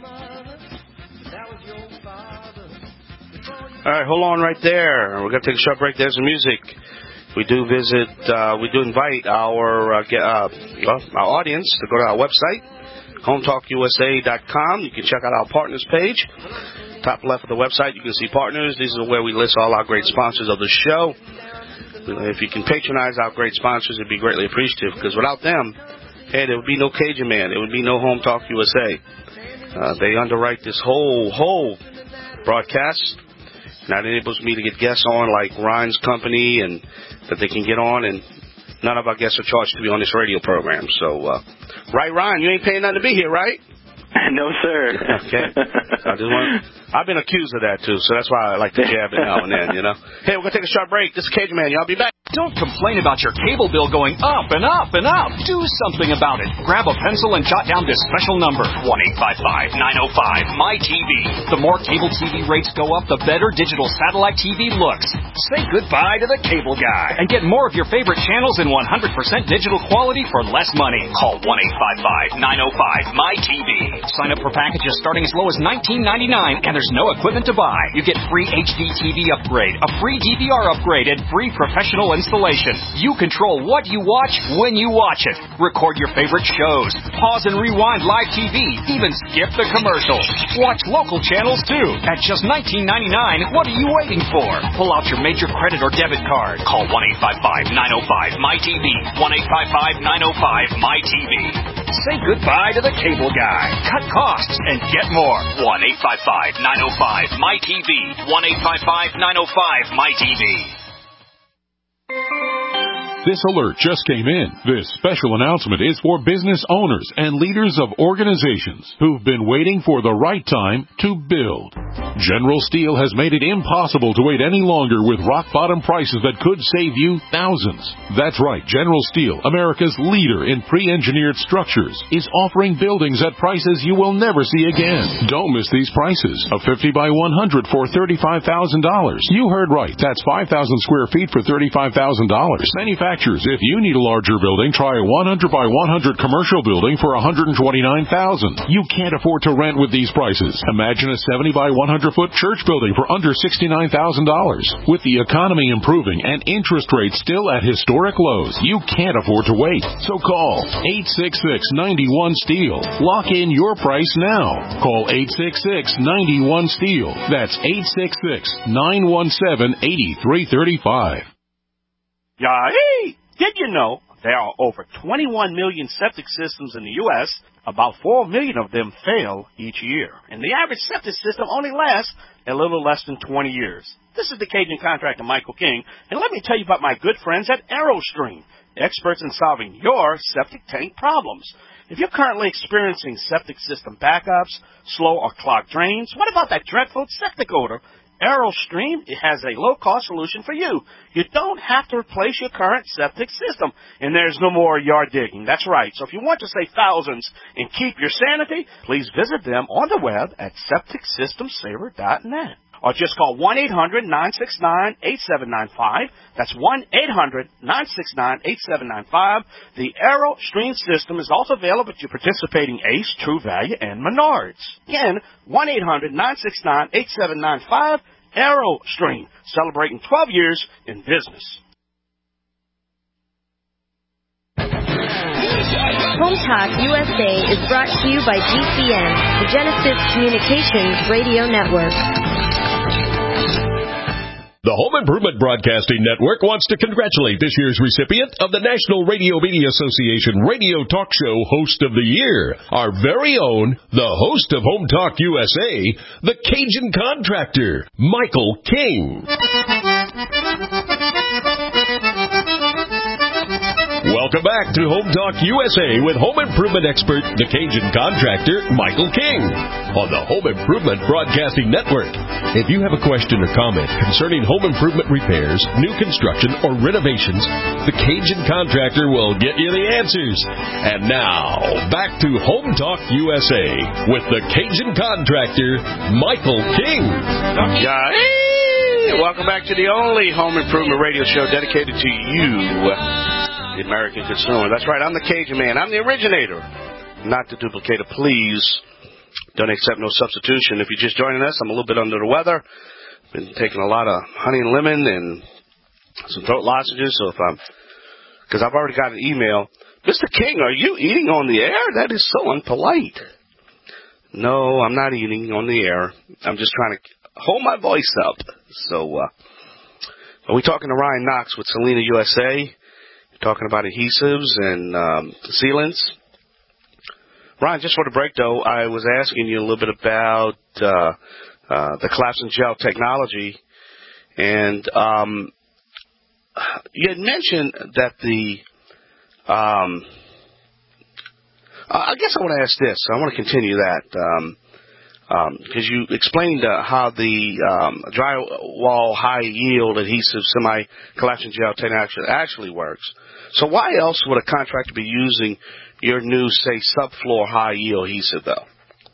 All right, hold on right there. We're going to take a short break. There's some music. We do visit, uh, we do invite our uh, uh, well, our audience to go to our website, home talk U S A dot com. You can check out our partners page. Top left of the website, you can see partners. This is where we list all our great sponsors of the show. If you can patronize our great sponsors, it'd be greatly appreciative, because without them, hey, there would be no Cajun Man. There would be no Home Talk U S A. Uh, they underwrite this whole, whole broadcast. And that enables me to get guests on like Ryan's company and that they can get on, and none of our guests are charged to be on this radio program. So, uh, right, Ryan, you ain't paying nothing to be here, right? No, sir. Okay. I just want, I've been accused of that, too, so that's why I like to jab it now and then, you know. Hey, we're going to take a short break. This is Cajun Man. Y'all be back. Don't complain about your cable bill going up and up and up. Do something about it. Grab a pencil and jot down this special number, one eight five five, nine oh five, M Y T V. The more cable T V rates go up, the better digital satellite T V looks. Say goodbye to the cable guy and get more of your favorite channels in one hundred percent digital quality for less money. Call one eight five five, nine oh five, M Y T V. Sign up for packages starting as low as nineteen ninety-nine, and there's no equipment to buy. You get free H D T V upgrade, a free D V R upgrade, and free professional installation. You control what you watch when you watch it. Record your favorite shows. Pause and rewind live T V. Even skip the commercials. Watch local channels too. At just nineteen ninety-nine, what are you waiting for? Pull out your major credit or debit card. Call one eight five five, nine oh five, M Y T V. one eight five five, nine oh five, M Y T V. Say goodbye to the cable guy. Cut costs and get more. one eight five five, nine oh five, M Y T V. one eight five five, nine oh five, M Y T V. This alert just came in. This special announcement is for business owners and leaders of organizations who've been waiting for the right time to build. General Steel has made it impossible to wait any longer with rock-bottom prices that could save you thousands. That's right, General Steel, America's leader in pre-engineered structures, is offering buildings at prices you will never see again. Don't miss these prices. A fifty by one hundred for thirty-five thousand dollars. You heard right. That's five thousand square feet for thirty-five thousand dollars. Manufacturers, if you need a larger building, try a one hundred by one hundred commercial building for one hundred twenty-nine thousand dollars. You can't afford to rent with these prices. Imagine a seventy by one hundred foot church building for under sixty-nine thousand dollars. With the economy improving and interest rates still at historic lows, you can't afford to wait. So call eight six six, nine one, STEEL. Lock in your price now. Call eight six six, nine one, STEEL. That's eight six six, nine one seven, eight three three five. Yeah, hey, did you know there are over twenty-one million septic systems in the U S? About four million of them fail each year. And the average septic system only lasts a little less than twenty years. This is the Cajun contractor, Michael King, and let me tell you about my good friends at AeroStream, experts in solving your septic tank problems. If you're currently experiencing septic system backups, slow or clogged drains, what about that dreadful septic odor? AeroStream has a low-cost solution for you. You don't have to replace your current septic system, and there's no more yard digging. That's right. So if you want to save thousands and keep your sanity, please visit them on the web at septic system saver dot net. Or just call one eight hundred, nine six nine, eight seven nine five. That's one eight hundred, nine six nine, eight seven nine five. The AeroStream system is also available at your participating Ace, True Value, and Menards. Again, one eight hundred, nine six nine, eight seven nine five. AeroStream, celebrating twelve years in business. Home Talk U S A is brought to you by G C N, the Genesis Communications Radio Network. The Home Improvement Broadcasting Network wants to congratulate this year's recipient of the National Radio Media Association Radio Talk Show Host of the Year, our very own, the host of Home Talk U S A, the Cajun Contractor, Michael King. Welcome back to Home Talk U S A with home improvement expert, the Cajun Contractor, Michael King, on the Home Improvement Broadcasting Network. If you have a question or comment concerning home improvement repairs, new construction, or renovations, the Cajun Contractor will get you the answers. And now, back to Home Talk U S A with the Cajun Contractor, Michael King. Yeah. Hey, welcome back to the only home improvement radio show dedicated to you, the American consumer. That's right, I'm the Cajun Man. I'm the originator, not the duplicator. Please don't accept no substitution. If you're just joining us, I'm a little bit under the weather. Been taking a lot of honey and lemon and some throat lozenges. So if I'm, because I've already got an email, Mister King, are you eating on the air? That is so unpolite. No, I'm not eating on the air. I'm just trying to hold my voice up. So, uh, Are we talking to Ryan Knox with Selena U S A? Talking about adhesives and um, sealants. Ryan, just for the break, though, I was asking you a little bit about uh, uh, the collapsing gel technology. And um, you had mentioned that the, um, I guess I want to ask this. I want to continue that because um, um, you explained uh, how the um, drywall high-yield adhesive semi-collapsing gel technology actually works. So why else would a contractor be using your new, say, subfloor high-yield adhesive, though?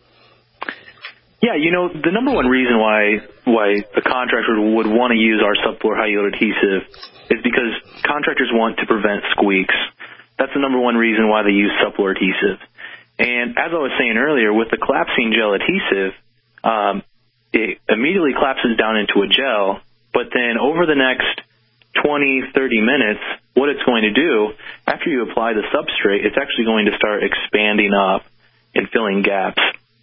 Yeah, you know, the number one reason why why the contractor would want to use our subfloor high-yield adhesive is because contractors want to prevent squeaks. That's the number one reason why they use subfloor adhesive. And as I was saying earlier, with the collapsing gel adhesive, um, it immediately collapses down into a gel, but then over the next twenty, thirty minutes, what it's going to do, after you apply the substrate, it's actually going to start expanding up and filling gaps.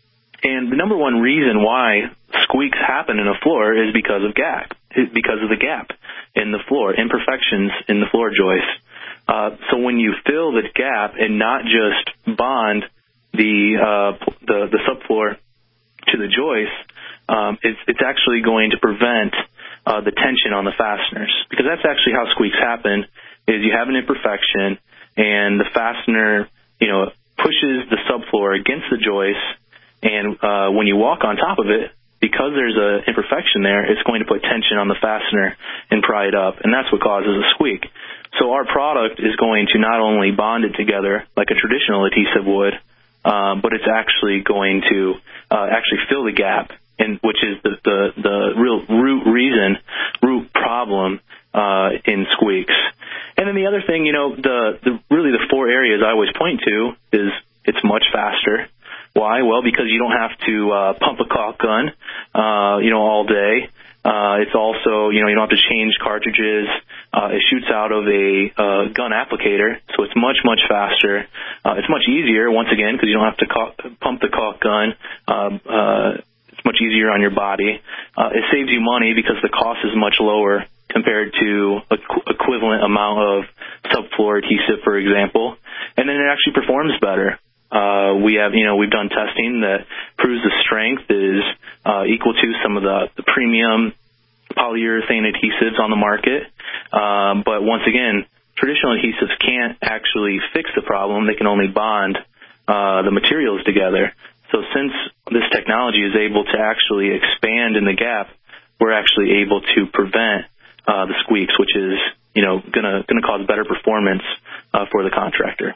And the number one reason why squeaks happen in a floor is because of gap, because of the gap in the floor, imperfections in the floor joist. Uh, so when you fill the gap and not just bond the uh, the, the subfloor to the joist, um, it's, it's actually going to prevent uh, the tension on the fasteners, because that's actually how squeaks happen. Is you have an imperfection and the fastener, you know, pushes the subfloor against the joist. And uh, when you walk on top of it, because there's an imperfection there, it's going to put tension on the fastener and pry it up, and that's what causes a squeak. So our product is going to not only bond it together like a traditional adhesive would, um, but it's actually going to uh, actually fill the gap, and which is the, the, the real root reason, root problem uh, in squeaks. And then the other thing, you know, the, the really the four areas I always point to is it's much faster. Why? Well, because you don't have to uh, pump a caulk gun, uh, you know, all day. Uh, it's also, you know, you don't have to change cartridges. Uh, it shoots out of a uh, gun applicator, so it's much, much faster. Uh, it's much easier, once again, because you don't have to caulk, pump the caulk gun. Um, uh, it's much easier on your body. Uh, it saves you money because the cost is much lower compared to a qu- equivalent amount of subfloor adhesive, for example. And then it actually performs better. Uh, we have, you know, we've done testing that proves the strength is uh, equal to some of the, the premium polyurethane adhesives on the market. Um, but once again, traditional adhesives can't actually fix the problem. They can only bond uh, the materials together. So since this technology is able to actually expand in the gap, we're actually able to prevent uh, the squeaks, which is, you know, gonna gonna cause better performance uh, for the contractor.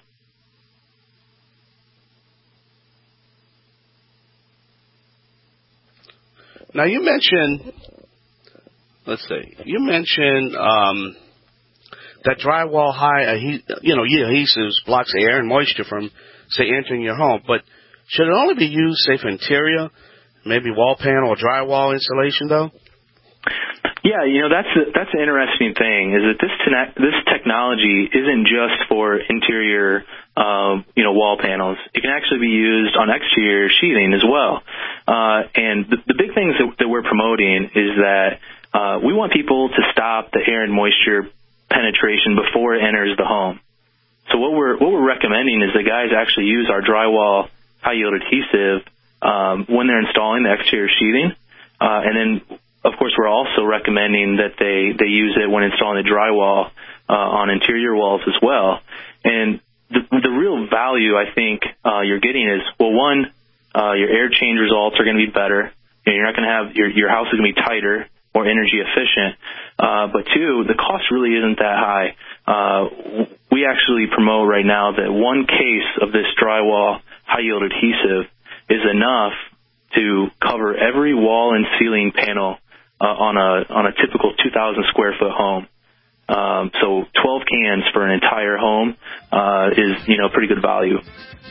Now, you mentioned, let's see, you mentioned um, that drywall high, you know, adhesives blocks air and moisture from, say, entering your home. But should it only be used, say, for interior, maybe wall panel or drywall insulation, though? Yeah, you know, that's a, that's an interesting thing, is that this te- this technology isn't just for interior, uh, you know, wall panels. It can actually be used on exterior sheathing as well. Uh, and the, the big things that, that we're promoting is that uh, we want people to stop the air and moisture penetration before it enters the home. So what we're what we're recommending is that guys actually use our drywall high-yield adhesive um, when they're installing the exterior sheathing, uh, and then of course, we're also recommending that they, they use it when installing the drywall uh, on interior walls as well. And the, the real value, I think, uh, you're getting is, well, one, uh, your air change results are going to be better. You know, you're not going to have your your house is going to be tighter, more energy efficient. Uh, but two, the cost really isn't that high. Uh, we actually promote right now that one case of this drywall high-yield adhesive is enough to cover every wall and ceiling panel Uh, on a on a typical two thousand square foot home. Um, so twelve cans for an entire home uh, is, you know, pretty good value.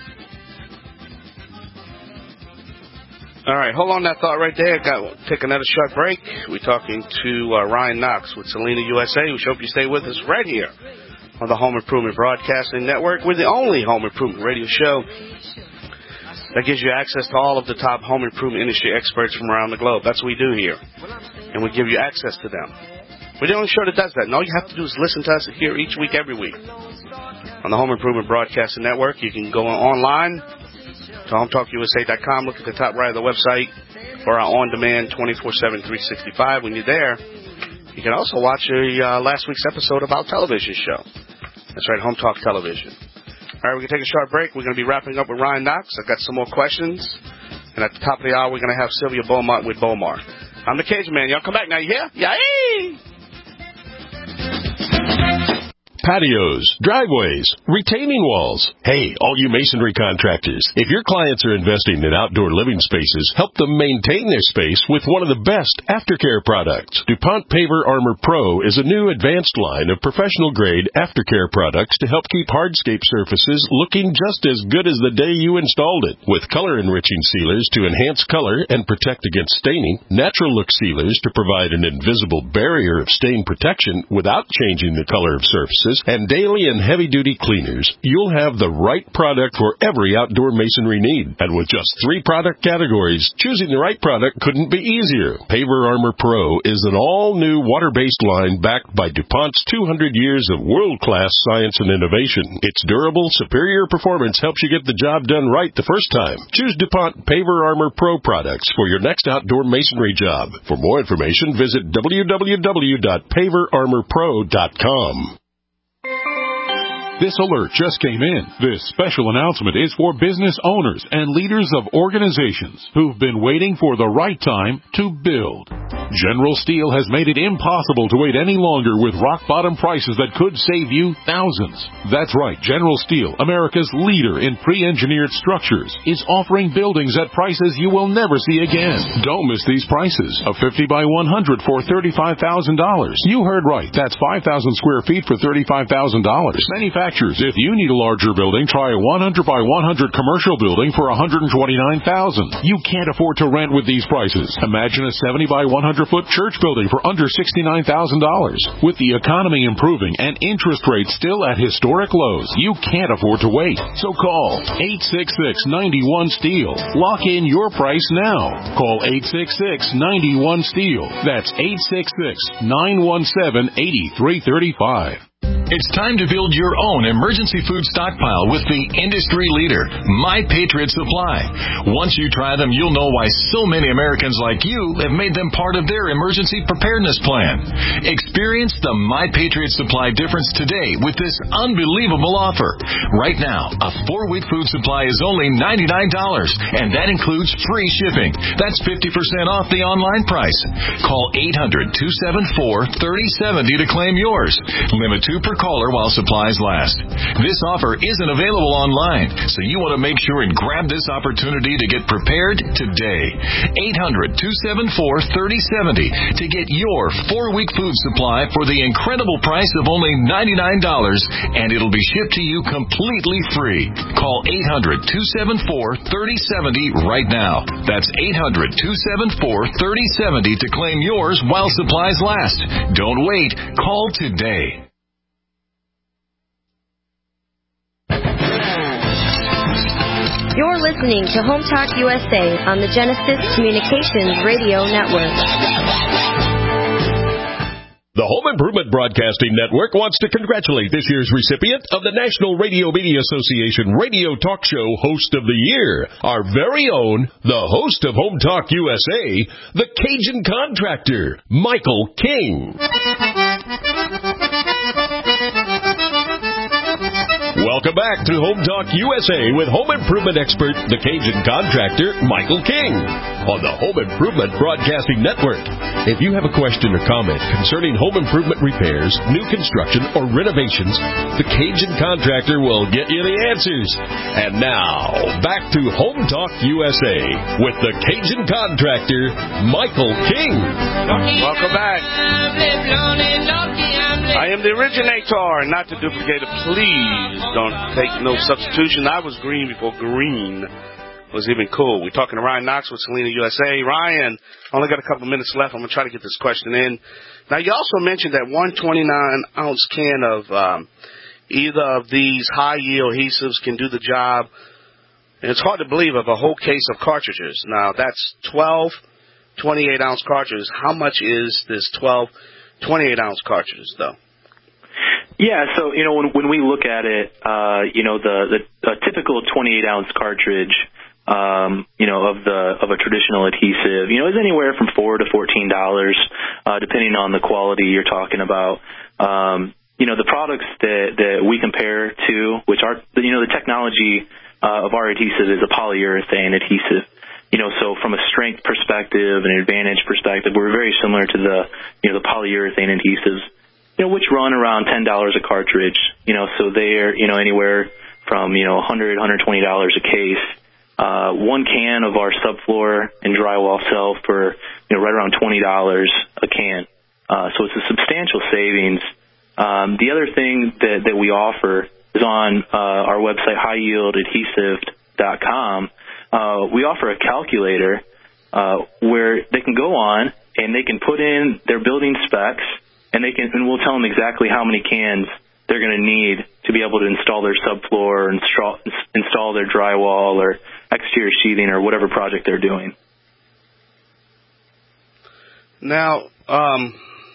All right, hold on that thought right there. Got take another short break. We're talking to uh, Ryan Knox with Selena U S A. We hope you stay with us right here on the Home Improvement Broadcasting Network. We're the only home improvement radio show that gives you access to all of the top home improvement industry experts from around the globe. That's what we do here. And we give you access to them. We're the only show that does that. And all you have to do is listen to us here each week, every week. On the Home Improvement Broadcasting Network, you can go online to home talk U S A dot com. Look at the top right of the website for our on-demand twenty-four seven, three sixty-five. When you're there, you can also watch a, uh, last week's episode of our television show. That's right, Home Talk Television. All right, we're going to take a short break. We're going to be wrapping up with Ryan Knox. I've got some more questions. And at the top of the hour, we're going to have Sylvia Beaumont with Beaumar. I'm the Cajun Man. Y'all come back now. You hear? Yay! Patios, driveways, retaining walls. Hey, all you masonry contractors, if your clients are investing in outdoor living spaces, help them maintain their space with one of the best aftercare products. DuPont Paver Armor Pro is a new advanced line of professional-grade aftercare products to help keep hardscape surfaces looking just as good as the day you installed it. With color-enriching sealers to enhance color and protect against staining, natural look sealers to provide an invisible barrier of stain protection without changing the color of surfaces, and daily and heavy-duty cleaners, you'll have the right product for every outdoor masonry need. And with just three product categories, choosing the right product couldn't be easier. Paver Armor Pro is an all-new water-based line backed by DuPont's two hundred years of world-class science and innovation. Its durable, superior performance helps you get the job done right the first time. Choose DuPont Paver Armor Pro products for your next outdoor masonry job. For more information, visit w w w dot paver armor pro dot com. This alert just came in. This special announcement is for business owners and leaders of organizations who've been waiting for the right time to build. General Steel has made it impossible to wait any longer with rock-bottom prices that could save you thousands. That's right, General Steel, America's leader in pre-engineered structures, is offering buildings at prices you will never see again. Don't miss these prices. A fifty by one hundred for thirty-five thousand dollars. You heard right. That's five thousand square feet for thirty-five thousand dollars. Manufacturers, if you need a larger building, try a one hundred by one hundred commercial building for one hundred twenty-nine thousand dollars. You can't afford to rent with these prices. Imagine a seventy by one hundred foot church building for under sixty-nine thousand dollars. With the economy improving and interest rates still at historic lows, you can't afford to wait. So call eight six six, nine one, STEEL. Lock in your price now. Call eight six six, nine one, STEEL. That's eight six six, nine one seven, eight three three five. It's time to build your own emergency food stockpile with the industry leader, My Patriot Supply. Once you try them, you'll know why so many Americans like you have made them part of their emergency preparedness plan. Experience the My Patriot Supply difference today with this unbelievable offer. Right now, a four-week food supply is only ninety-nine dollars, and that includes free shipping. That's fifty percent off the online price. Call eight hundred, two seven four, three oh seven oh to claim yours. Limit two per caller while supplies last. This offer isn't available online, so you want to make sure and grab this opportunity to get prepared today. eight hundred, two seven four, three oh seven oh to get your four-week food supply for the incredible price of only ninety-nine dollars, and it'll be shipped to you completely free. Call eight hundred, two seven four, three oh seven oh right now. That's eight hundred, two seven four, three oh seven oh to claim yours while supplies last. Don't wait. Call today. You're listening to Home Talk U S A on the Genesis Communications Radio Network. The Home Improvement Broadcasting Network wants to congratulate this year's recipient of the National Radio Media Association Radio Talk Show Host of the Year, our very own, the host of Home Talk U S A, the Cajun Contractor, Michael King. Welcome back to Home Talk U S A with home improvement expert, the Cajun Contractor, Michael King, on the Home Improvement Broadcasting Network. If you have a question or comment concerning home improvement repairs, new construction, or renovations, the Cajun Contractor will get you the answers. And now, back to Home Talk U S A with the Cajun Contractor, Michael King. Welcome back. I am the originator, not the duplicator. Please don't take no substitution. I was green before green was even cool. We're talking to Ryan Knox with Selena U S A. Ryan, only got a couple of minutes left. I'm going to try to get this question in. Now, you also mentioned that one twenty-nine ounce can of um, either of these high-yield adhesives can do the job. And it's hard to believe of a whole case of cartridges. Now, that's twelve twenty-eight ounce cartridges. How much is this twelve twenty-eight ounce cartridges, though. Yeah, so, you know, when when we look at it, uh, you know, the, the a typical twenty-eight ounce cartridge, um, you know, of the of a traditional adhesive, you know, is anywhere from four to fourteen dollars, uh, depending on the quality you're talking about. Um, you know, the products that, that we compare to, which are, you know, the technology uh, of our adhesive is a polyurethane adhesive. You know, so from a strength perspective and advantage perspective, we're very similar to the, you know, the polyurethane adhesives, you know, which run around ten dollars a cartridge. You know, so they're, you know, anywhere from, you know, one hundred dollars, one hundred twenty dollars a case. Uh, one can of our subfloor and drywall sell for, you know, right around twenty dollars a can. Uh, so it's a substantial savings. Um, the other thing that, that we offer is on uh, our website, high yield adhesive dot com. Uh, we offer a calculator uh, where they can go on and they can put in their building specs, and they can, and we'll tell them exactly how many cans they're going to need to be able to install their subfloor or install, install their drywall or exterior sheathing or whatever project they're doing. Now, um,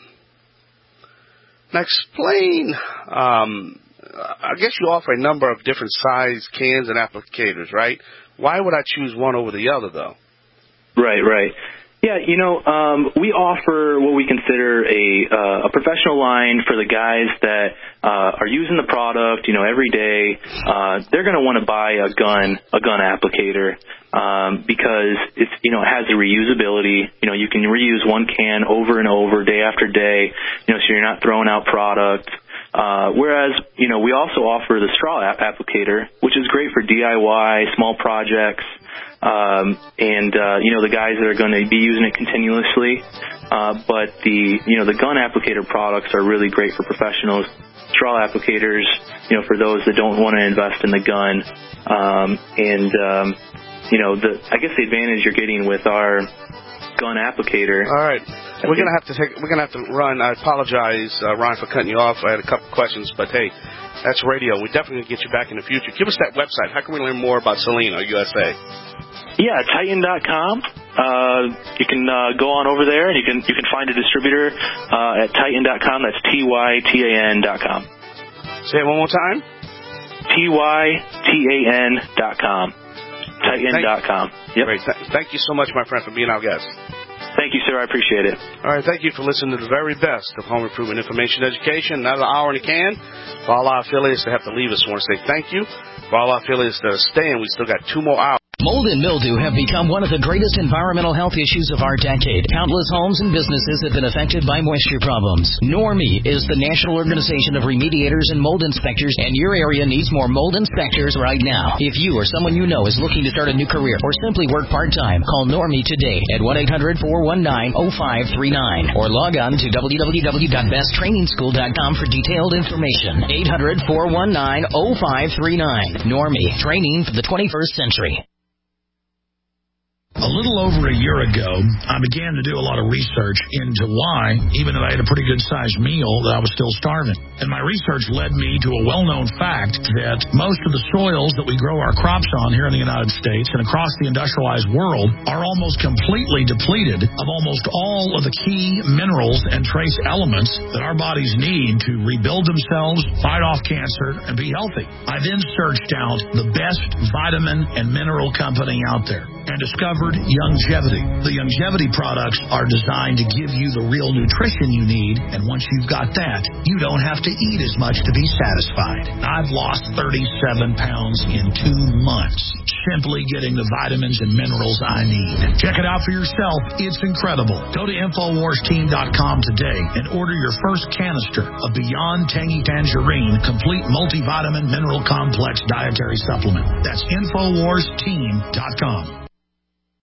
now explain, um, I guess you offer a number of different size cans and applicators, right? Why would I choose one over the other, though? Right, right. Yeah, you know, um, we offer what we consider a uh, a professional line for the guys that uh, are using the product, you know, every day. Uh, they're going to want to buy a gun, a gun applicator, um, because it's, you know, it has the reusability. You know, you can reuse one can over and over, day after day. You know, so you're not throwing out product. Uh, whereas, you know, we also offer the straw ap- applicator, which is great for D I Y, small projects. Um, and, uh, you know, the guys that are going to be using it continuously. Uh, but the, you know, the gun applicator products are really great for professionals. Straw applicators, you know, for those that don't want to invest in the gun. Um, and, um, you know, the, I guess the advantage you're getting with our gun applicator. All right. We're going to have to take, we're going to have to run. I apologize, uh, Ron, for cutting you off. I had a couple questions, but hey, that's radio. We're definitely going to get you back in the future. Give us that website. How can we learn more about Selena U S A? Yeah, Titan dot com. Uh, you can uh, go on over there, and you can you can find a distributor uh, at Titan dot com. That's T Y T A N dot com. Say it one more time. T Y T A N dot com. Titan dot com. Yep. Great. Th- thank you so much, my friend, for being our guest. Thank you, sir. I appreciate it. All right. Thank you for listening to the very best of home improvement information education. Another hour in the can. For all our affiliates that have to leave us, I want to say thank you. For all our affiliates that are staying, we still got two more hours. Mold and mildew have become one of the greatest environmental health issues of our decade. Countless homes and businesses have been affected by moisture problems. Normie is the National Organization of Remediators and Mold Inspectors, and your area needs more mold inspectors right now. If you or someone you know is looking to start a new career or simply work part-time, call Normie today at one eight hundred four one nine oh five three nine or log on to w w w dot best training school dot com for detailed information. eight hundred four one nine oh five three nine. Normie, training for the twenty-first century. A little over a year ago, I began to do a lot of research into why, even though I had a pretty good-sized meal, that I was still starving. And my research led me to a well-known fact that most of the soils that we grow our crops on here in the United States and across the industrialized world are almost completely depleted of almost all of the key minerals and trace elements that our bodies need to rebuild themselves, fight off cancer, and be healthy. I then searched out the best vitamin and mineral company out there and discovered Youngevity. The Youngevity products are designed to give you the real nutrition you need, and once you've got that, you don't have to eat as much to be satisfied. I've lost thirty-seven pounds in two months, simply getting the vitamins and minerals I need. Check it out for yourself. It's incredible. Go to infowars team dot com today and order your first canister of Beyond Tangy Tangerine Complete Multivitamin Mineral Complex Dietary Supplement. That's infowars team dot com.